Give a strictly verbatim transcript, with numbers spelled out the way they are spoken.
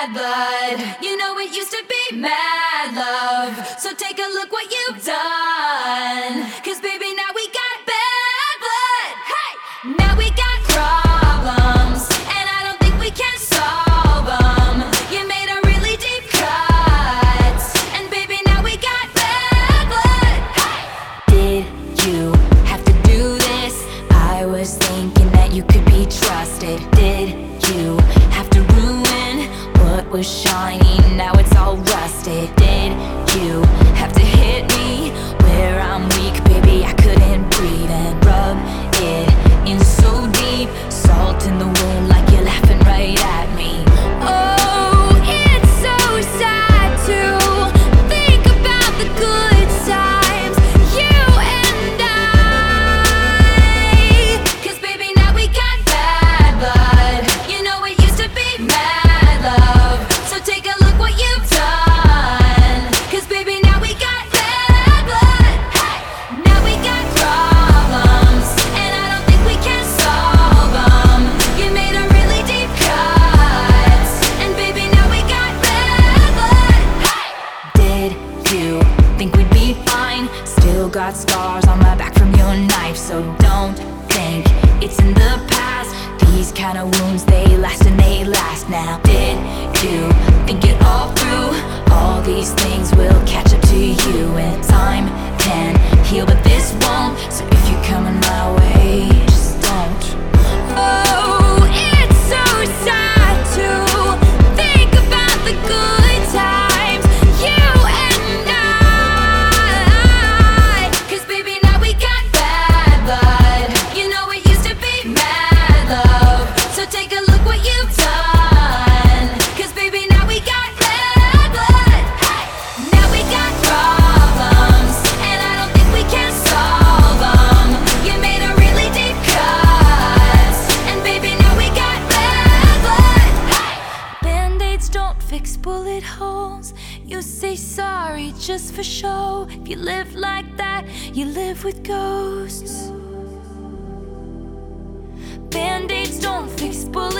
bad blood. You know it used to be mad love. So take a look what you've done. Cause baby, now we got bad blood. Hey! Now we got problems, and I don't think we can solve them. You made a really deep cut, and baby, now we got bad blood. Hey! Did you have to do this? I was thinking that you could be trusted. Did you have to ruin what was shiny? Now it's all rusted. Did you have to hit me where I'm weak? Baby, I couldn't breathe, and rub it in so deep. Salt in the wound like you're laughing right at me. Oh, it's so sad to think about the good times, you and I. Cause baby, now we got bad blood. You know it used to be mad love. So take a look what you've done. Cause baby, now we got bad blood. Hey! Now we got problems, and I don't think we can solve them. You made a really deep cut, and baby, now we got bad blood. Hey! Did you think we'd be fine? Still got scars on my back from your knife. So don't think it's in the past. These kind of wounds, they last and they last now. Did you think it all through? All these things will catch up to you, and time can heal, but this won't. So if you're coming my way, just don't. Oh, it's so sad to think about the good times, you and I. Cause baby, now we got bad blood. You know it used to be mad love. So take a look what you've done. Cause baby, now we got bad blood. Hey! Now we got problems, and I don't think we can solve them. You made a really deep cut, and baby, now we got bad blood. Hey! Band-aids don't fix bullet holes. You say sorry just for show. If you live like that, you live with ghosts. Band-aids don't fix bullets.